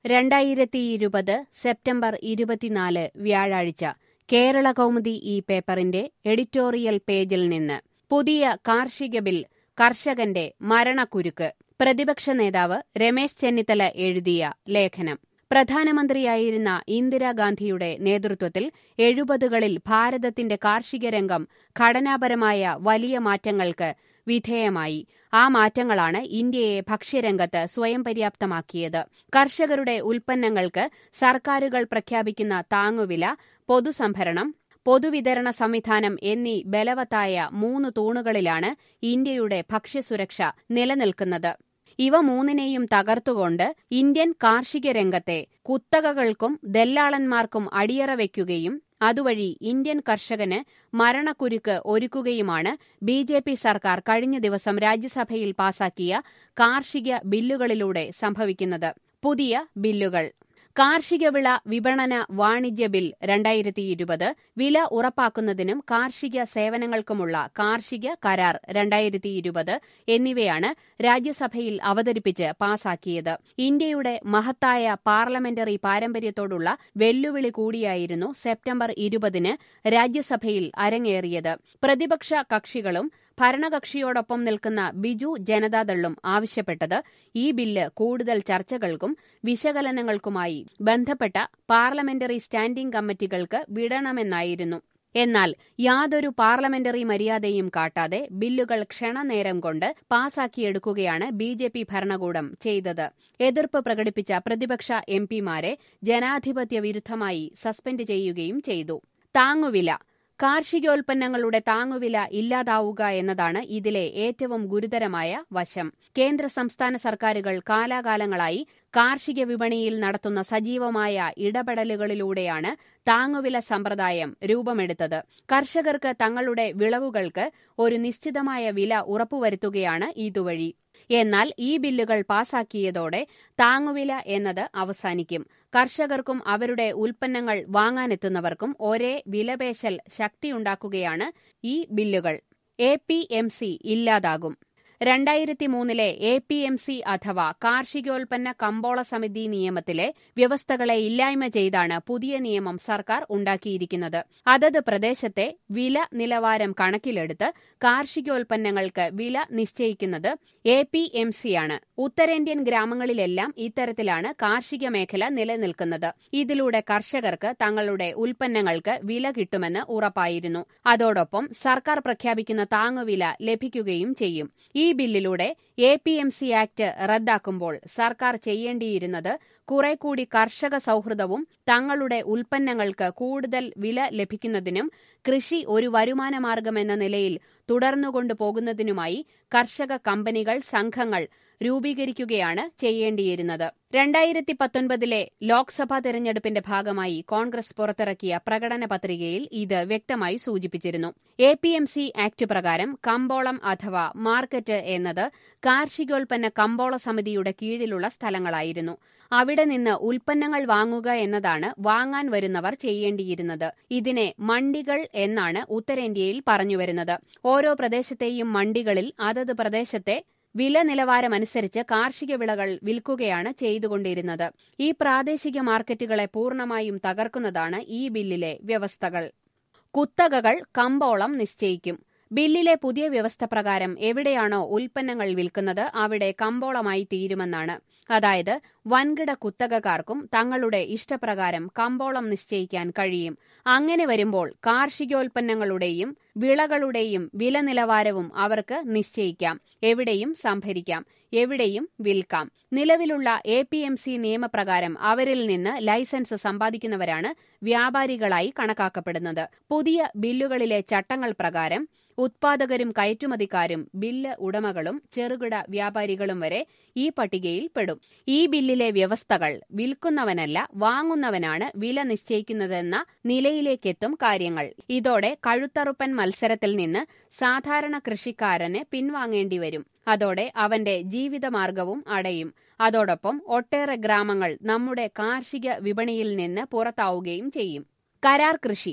2020 September 24 വ്യാഴാഴ്ച കേരള കൗമുദി ഈ പേപ്പറിന്റെ എഡിറ്റോറിയൽ പേജിൽ നിന്ന് പുതിയ കാർഷിക ബിൽ കർഷകന്റെ മരണക്കുരുക്ക്. പ്രതിപക്ഷ നേതാവ് രമേശ് ചെന്നിത്തല എഴുതിയ ലേഖനം. പ്രധാനമന്ത്രിയായിരുന്ന ഇന്ദിരാഗാന്ധിയുടെ നേതൃത്വത്തിൽ 70കളിൽ ഭാരതത്തിന്റെ കാർഷിക രംഗം ഘടനാപരമായ വലിയ മാറ്റങ്ങൾക്ക് വിധേയമായി. ആ മാറ്റങ്ങളാണ് ഇന്ത്യയെ ഭക്ഷ്യരംഗത്ത് സ്വയം പര്യാപ്തമാക്കിയത്. കർഷകരുടെ ഉൽപ്പന്നങ്ങൾക്ക് സർക്കാരുകൾ പ്രഖ്യാപിക്കുന്ന താങ്ങുവില, പൊതുസംഭരണം, പൊതുവിതരണ സംവിധാനം എന്നീ ബലവത്തായ 3 തൂണുകളിലാണ് ഇന്ത്യയുടെ ഭക്ഷ്യസുരക്ഷ നിലനിൽക്കുന്നത്. ഇവ മൂന്നിനെയും തകർത്തുകൊണ്ട് ഇന്ത്യൻ കാർഷിക രംഗത്തെ കുത്തകകൾക്കും ദല്ലാളന്മാർക്കും അടിയറ വയ്ക്കുകയും അതുവഴി ഇന്ത്യൻ കർഷകന് മരണക്കുരുക്ക് ഒരുക്കുകയുമാണ് ബി.ജെ.പി. സർക്കാർ കഴിഞ്ഞ ദിവസം രാജ്യസഭയിൽ പാസാക്കിയ കാർഷിക ബില്ലുകളിലൂടെ സംഭവിക്കുന്നത്. പുതിയ ബില്ലുകൾ: കാർഷിക വിള വിപണന വാണിജ്യ ബിൽ 2020, വില ഉറപ്പാക്കുന്നതിനും കാർഷിക സേവനങ്ങൾക്കുമുള്ള കാർഷിക കരാർ 2020 എന്നിവയാണ് രാജ്യസഭയിൽ അവതരിപ്പിച്ച് പാസാക്കിയത്. ഇന്ത്യയുടെ മഹത്തായ പാർലമെന്ററി പാരമ്പര്യത്തോടുള്ള വെല്ലുവിളി കൂടിയായിരുന്നു സെപ്റ്റംബർ 20 രാജ്യസഭയിൽ അരങ്ങേറിയത്. പ്രതിപക്ഷ കക്ഷികളും ഭരണകക്ഷിയോടൊപ്പം നിൽക്കുന്ന ബിജു ജനതാദളും ആവശ്യപ്പെട്ടത് ഈ ബില്ല് കൂടുതൽ ചർച്ചകൾക്കും വിശകലനങ്ങൾക്കുമായി ബന്ധപ്പെട്ട പാർലമെന്ററി സ്റ്റാൻഡിംഗ് കമ്മിറ്റികൾക്ക് വിടണമെന്നായിരുന്നു. എന്നാൽ യാതൊരു പാർലമെന്ററി മര്യാദയും കാട്ടാതെ ബില്ലുകൾ ക്ഷണനേരം കൊണ്ട് പാസാക്കിയെടുക്കുകയാണ് ബി.ജെ.പി. ഭരണകൂടം ചെയ്തത്. എതിർപ്പ് പ്രകടിപ്പിച്ച പ്രതിപക്ഷ എംപിമാരെ ജനാധിപത്യ വിരുദ്ധമായി സസ്പെൻഡ് ചെയ്യുകയും ചെയ്തു. താങ്ങുവില: കാർഷികോൽപ്പന്നങ്ങളുടെ താങ്ങുവില ഇല്ലാതാവുക എന്നതാണ് ഇതിലെ ഏറ്റവും ഗുരുതരമായ വശം. കേന്ദ്ര സംസ്ഥാന സർക്കാരുകൾ കാലാകാലങ്ങളായി കാർഷിക വിപണിയിൽ നടത്തുന്ന സജീവമായ ഇടപെടലുകളിലൂടെയാണ് താങ്ങുവില സമ്പ്രദായം രൂപമെടുത്തത്. കർഷകർക്ക് തങ്ങളുടെ വിളവുകൾക്ക് ഒരു നിശ്ചിതമായ വില ഉറപ്പുവരുത്തുകയാണ് ഇതുവഴി. എന്നാൽ ഈ ബില്ലുകൾ പാസാക്കിയതോടെ താങ്ങുവില എന്നത് അവസാനിക്കും. കർഷകർക്കും അവരുടെ ഉൽപ്പന്നങ്ങൾ വാങ്ങാനെത്തുന്നവർക്കും ഒരേ വിലപേശൽ ശക്തിയുണ്ടാക്കുകയാണ് ഈ ബില്ലുകൾ. എ.പി.എം.സി. ഇല്ലാതാകും. 2003 എ.പി.എം.സി. അഥവാ കാർഷികോൽപ്പന്ന കമ്പോള സമിതി നിയമത്തിലെ വ്യവസ്ഥകളെ ഇല്ലായ്മ ചെയ്താണ് പുതിയ നിയമം സർക്കാർ ഉണ്ടാക്കിയിരിക്കുന്നത്. അതത് പ്രദേശത്തെ വില നിലവാരം കണക്കിലെടുത്ത് കാർഷികോൽപ്പന്നങ്ങൾക്ക് വില നിശ്ചയിക്കുന്നത് എ.പി.എം.സിയാണ്. ഉത്തരേന്ത്യൻ ഗ്രാമങ്ങളിലെല്ലാം ഇത്തരത്തിലാണ് കാർഷിക മേഖല നിലനിൽക്കുന്നത്. ഇതിലൂടെ കർഷകർക്ക് തങ്ങളുടെ ഉൽപ്പന്നങ്ങൾക്ക് വില കിട്ടുമെന്ന് ഉറപ്പായിരുന്നു. അതോടൊപ്പം സർക്കാർ പ്രഖ്യാപിക്കുന്ന താങ്ങുവില ലഭിക്കുകയും ചെയ്യും. ഈ ബില്ലിലൂടെ എ.പി.എം.സി. ആക്ട് റദ്ദാക്കുമ്പോൾ സർക്കാർ ചെയ്യേണ്ടിയിരുന്നത് കുറെ കൂടി കർഷക സൌഹൃദവും തങ്ങളുടെ ഉൽപ്പന്നങ്ങൾക്ക് കൂടുതൽ വില ലഭിക്കുന്നതിനും കൃഷി ഒരു വരുമാനമാർഗമെന്ന നിലയിൽ തുടർന്നുകൊണ്ടു പോകുന്നതിനുമായി കർഷക കമ്പനികൾ, സംഘങ്ങൾ രൂപീകരിക്കുകയാണ് ചെയ്യേണ്ടിയിരുന്നത്. 2019 ലോക്സഭാ തെരഞ്ഞെടുപ്പിന്റെ ഭാഗമായി കോൺഗ്രസ് പുറത്തിറക്കിയ പ്രകടന പത്രികയിൽ ഇത് വ്യക്തമായി സൂചിപ്പിച്ചിരുന്നു. എ.പി.എം.സി. ആക്ട് പ്രകാരം കമ്പോളം അഥവാ മാർക്കറ്റ് എന്നത് കാർഷികോൽപ്പന്ന കമ്പോള സമിതിയുടെ കീഴിലുള്ള സ്ഥലങ്ങളായിരുന്നു. അവിടെ നിന്ന് ഉൽപ്പന്നങ്ങൾ വാങ്ങുക എന്നതാണ് വാങ്ങാൻ വരുന്നവർ ചെയ്യേണ്ടിയിരുന്നത്. ഇതിനെ മണ്ഡികൾ എന്നാണ് ഉത്തരേന്ത്യയിൽ പറഞ്ഞുവരുന്നത്. ഓരോ പ്രദേശത്തെയും മണ്ഡികളിൽ അതത് പ്രദേശത്തെ വില നിലവാരമനുസരിച്ച് കാർഷിക വിളകൾ വിൽക്കുകയാണ് ചെയ്തുകൊണ്ടിരുന്നത്. ഈ പ്രാദേശിക മാർക്കറ്റുകളെ പൂർണ്ണമായും തകർക്കുന്നതാണ് ഈ ബില്ലിലെ വ്യവസ്ഥകൾ. കുത്തകകൾ കമ്പോളം നിശ്ചയിക്കും. ബില്ലിലെ പുതിയ വ്യവസ്ഥ പ്രകാരം എവിടെയാണോ ഉൽപ്പന്നങ്ങൾ വിൽക്കുന്നത് അവിടെ കമ്പോളമായി തീരുമെന്നാണ്. അതായത് വൻകിട കുത്തകക്കാർക്കും തങ്ങളുടെ ഇഷ്ടപ്രകാരം കമ്പോളം നിശ്ചയിക്കാൻ കഴിയും. അങ്ങനെ വരുമ്പോൾ കാർഷികോൽപ്പന്നങ്ങളുടെയും വിളകളുടെയും വില നിലവാരവും അവർക്ക് നിശ്ചയിക്കാം. എവിടെയും സംഭരിക്കാം, എവിടെയും വിൽക്കാം. നിലവിലുള്ള എ.പി.എം.സി. നിയമപ്രകാരം അവരിൽ നിന്ന് ലൈസൻസ് സമ്പാദിക്കുന്നവരാണ് വ്യാപാരികളായി കണക്കാക്കപ്പെടുന്നത്. പുതിയ ബില്ലുകളിലെ ചട്ടങ്ങൾ പ്രകാരം ഉത്പാദകരും കയറ്റുമതിക്കാരും ബില്ല് ഉടമകളും ചെറുകിട വ്യാപാരികളും വരെ ഈ പട്ടികയിൽ പെടും. ഈ ബില്ലിലെ വ്യവസ്ഥകൾ വിൽക്കുന്നവനല്ല വാങ്ങുന്നവനാണ് വില നിശ്ചയിക്കുന്നതെന്ന നിലയിലേക്കെത്തും കാര്യങ്ങൾ. ഇതോടെ കഴുത്തറുപ്പൻ മത്സരത്തിൽ നിന്ന് സാധാരണ കൃഷിക്കാരന് പിൻവാങ്ങേണ്ടിവരും. അതോടെ അവന്റെ ജീവിതമാർഗവും അടയും. അതോടൊപ്പം ഒട്ടേറെ ഗ്രാമങ്ങൾ നമ്മുടെ കാർഷിക വിപണിയിൽ നിന്ന് പുറത്താവുകയും ചെയ്യും. കരാർ കൃഷി: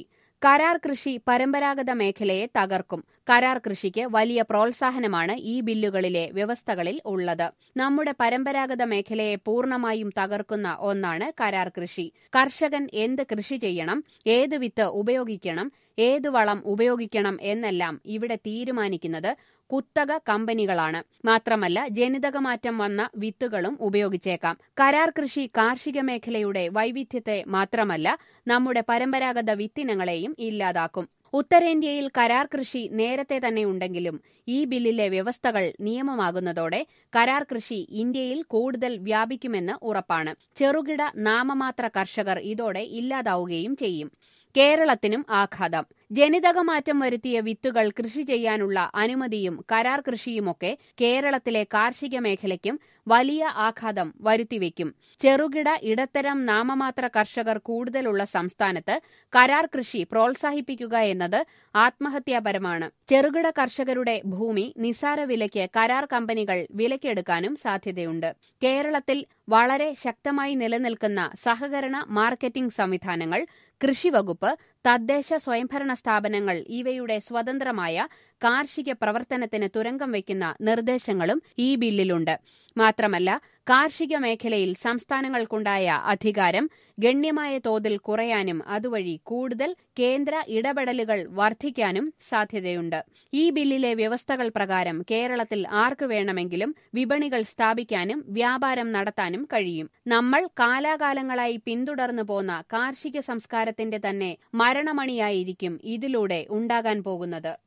കരാർ കൃഷി പരമ്പരാഗത മേഖലയെ തകർക്കും. കരാർ കൃഷിക്ക് വലിയ പ്രോത്സാഹനമാണ് ഈ ബില്ലുകളിലെ വ്യവസ്ഥകളിൽ ഉള്ളത്. നമ്മുടെ പരമ്പരാഗത മേഖലയെ പൂർണ്ണമായും തകർക്കുന്ന ഒന്നാണ് കരാർ കൃഷി. കർഷകൻ എന്ത് കൃഷി ചെയ്യണം, ഏത് വിത്ത് ഉപയോഗിക്കണം, ഏത് വളം ഉപയോഗിക്കണം എന്നെല്ലാം ഇവിടെ തീരുമാനിക്കുന്നത് കുത്തക കമ്പനികളാണ്. മാത്രമല്ല, ജനിതകമാറ്റം വന്ന വിത്തുകളും ഉപയോഗിച്ചേക്കാം. കരാർ കൃഷി കാർഷിക മേഖലയുടെ വൈവിധ്യത്തെ മാത്രമല്ല, നമ്മുടെ പരമ്പരാഗത വിത്തിനങ്ങളെയും ഇല്ലാതാക്കും. ഉത്തരേന്ത്യയിൽ കരാർ കൃഷി നേരത്തെ തന്നെ ഉണ്ടെങ്കിലും ഈ ബില്ലിലെ വ്യവസ്ഥകൾ നിയമമാകുന്നതോടെ കരാർ കൃഷി ഇന്ത്യയിൽ കൂടുതൽ വ്യാപിക്കുമെന്ന് ഉറപ്പാണ്. ചെറുകിട നാമമാത്ര കർഷകർ ഇതോടെ ഇല്ലാതാവുകയും ചെയ്യും. കേരളത്തിനും ആഘാതം. ജനിതകമാറ്റം വരുത്തിയ വിത്തുകൾ കൃഷി ചെയ്യാനുള്ള അനുമതിയും കരാർ കൃഷിയുമൊക്കെ കേരളത്തിലെ കാർഷിക മേഖലയ്ക്കും വലിയ ആഘാതം വരുത്തിവെക്കും. ചെറുകിട ഇടത്തരം നാമമാത്ര കർഷകർ കൂടുതലുള്ള സംസ്ഥാനത്ത് കരാർ കൃഷി പ്രോത്സാഹിപ്പിക്കുക എന്നത് ആത്മഹത്യാപരമാണ്. ചെറുകിട കർഷകരുടെ ഭൂമി നിസ്സാര വിലയ്ക്ക് കരാർ കമ്പനികൾ വിലക്കെടുക്കാനും സാധ്യതയുണ്ട്. കേരളത്തിൽ വളരെ ശക്തമായി നിലനിൽക്കുന്ന സഹകരണ മാർക്കറ്റിംഗ് സംവിധാനങ്ങൾ, കൃഷിവകുപ്പ്, തദ്ദേശ സ്വയംഭരണ സ്ഥാപനങ്ങൾ ഇവയുടെ സ്വതന്ത്രമായ കാർഷിക പ്രവർത്തനത്തിന് തുരങ്കം വയ്ക്കുന്ന നിർദ്ദേശങ്ങളും ഈ ബില്ലിലുണ്ട്. മാത്രമല്ല, കാർഷിക മേഖലയിൽ സംസ്ഥാനങ്ങൾക്കുണ്ടായ അധികാരം ഗണ്യമായ തോതിൽ കുറയാനും അതുവഴി കൂടുതൽ കേന്ദ്ര ഇടപെടലുകൾ വർദ്ധിക്കാനും സാധ്യതയുണ്ട്. ഈ ബില്ലിലെ വ്യവസ്ഥകൾ പ്രകാരം കേരളത്തിൽ ആർക്ക് വേണമെങ്കിലും വിപണികൾ സ്ഥാപിക്കാനും വ്യാപാരം നടത്താനും കഴിയും. നമ്മൾ കാലാകാലങ്ങളായി പിന്തുടർന്നു പോന്ന കാർഷിക സംസ്കാരത്തിന്റെ തന്നെ മരണമണിയായിരിക്കും ഇതിലൂടെ ഉണ്ടാകാൻ പോകുന്നത്.